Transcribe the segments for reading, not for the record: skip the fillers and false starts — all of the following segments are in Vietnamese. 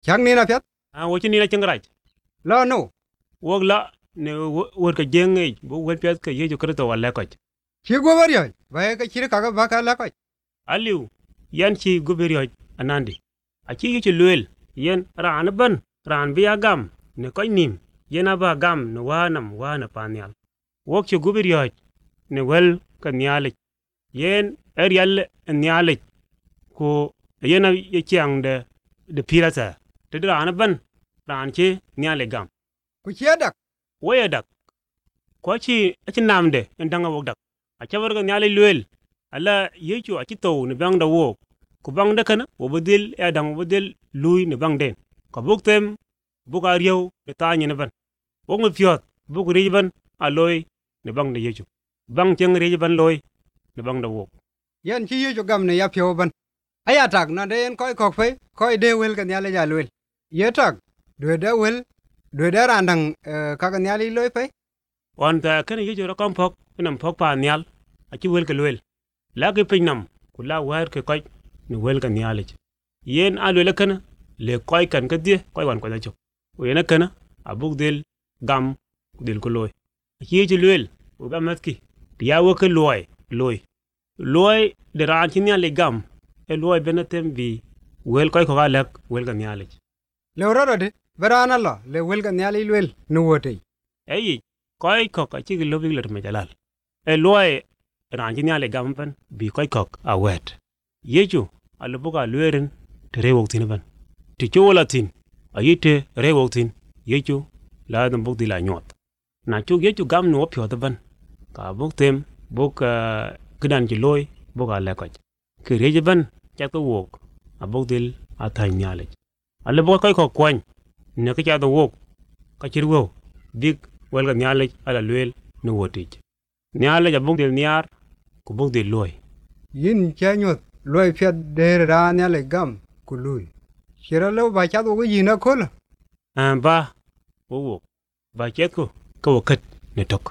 chang ni na pet wo chi ni na chengraj lo no wo la ne wo ka jenge bo wo pet ka yeju kristo wala ko chi go bar yo ba ka chi ka ba ka la ko aliu yan chi guberi anandi a chi yu chi luel yen ran ban ran biya gam ne ko nim yena ba gam ne wanam wana panyal wo chi guberi ne wel ka nyale yen erial nyale ko yena ye chiang de pirata te ran ban ran chi nyale gam ku chi dak wo ya dak ko chi namde ndanga wo dak a chabar ga nyale luel ala yechu a chi to ne bang da wo ku bang da kana wo bodil ya dang bodil lui ne bang den ko buktem buka riyo ne ta ne ban wo ngi fiot buk ri ban a loy ne bang da yechu bang cheng ri ban loy ne bang da wo yan chi yu gam ne ya pyo ban aya tak na den ko ko fe ko de wel ka nyale ja luel ye tak do da ran dang ka ka nyale loy fe on ta kana yechu ra kom phok nam phok pa nyal a chi wel ka luel la ke pinam ku la war ke ko ni wel ka nyale yen a luel kana le koy kan ka die koy wan ko da chok o yena kana abuk del gam del ko loy ki ci luel o ga matki ya wo ke loy de ran ci nyale gam e loy benatem bi wel koy ko ga lek wel ga nyale le ro de barana la le wel ka nyale luel no wote ay koy ko ka ci lo bi le me jalal e loy ran ci nyale gam ban bi koy ko a wet yeju ala buga luerin te rewok tin ban ti chola tin ayite rewok tin yeju la dum bug di la nyot na chu yeju gam no pyo da ban ka bug tem bug kedan ci loy buga le ko ke reje ban cha to wok a bug dil a tay nyale ala bu koy ko kwan ne ka cha do wok ka ci wo dik wel ga nyale ala luel no wotij nyale ja bug dil nyar ku bug dil loy yin cha nyot loy pet de ra nyale gam ku lui shira lo ba cha do yi na kol ba wo ba chet ko kat ne tok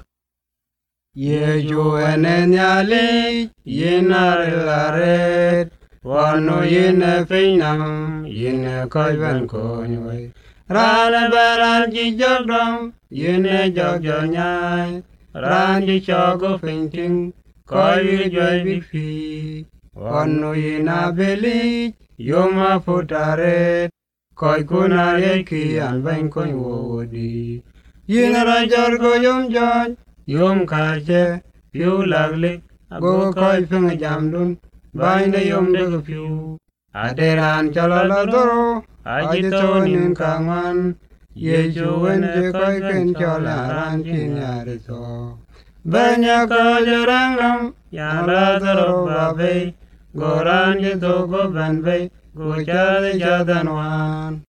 ye jo ene nyale yenare laret wano yene feinam yene koy ban ko nyoy rana baran ji jogdom yene jogjonyay ran ji chogo feinting koy joy bi fi wano yena beli yoma futaret koy kuna yeki an ban koy wodi yena rajar go yom kaje piu laglik go koy feng jamdun bayne yom de piu aderan chalala doro ajitonin kaman yeju wende koy ken chalaran kinyare so banya kajarangam yala doro babe goran je dogo banbe go chale jadanwan